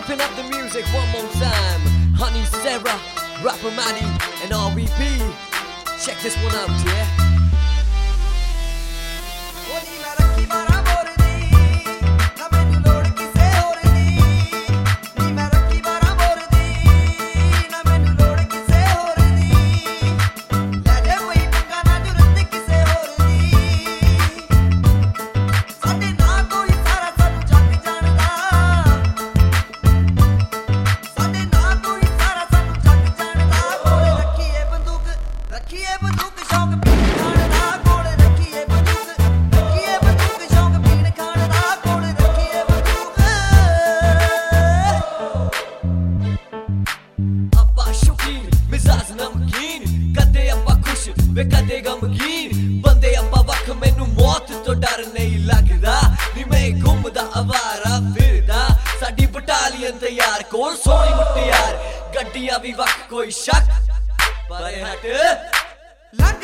Whipping up the music one more time. Honey Sarah, Rapper Manny, and RVP. Check this one out, yeah. वे कदे गमगीन बंदे अपा वख मैनू मौत तो डर नहीं लगदा नी मैं घुमदा आवारा फिरदा साडी बटालियन तैयार कोल सोनी मुटियार गड्डियां भी वख कोई शक पर हट लग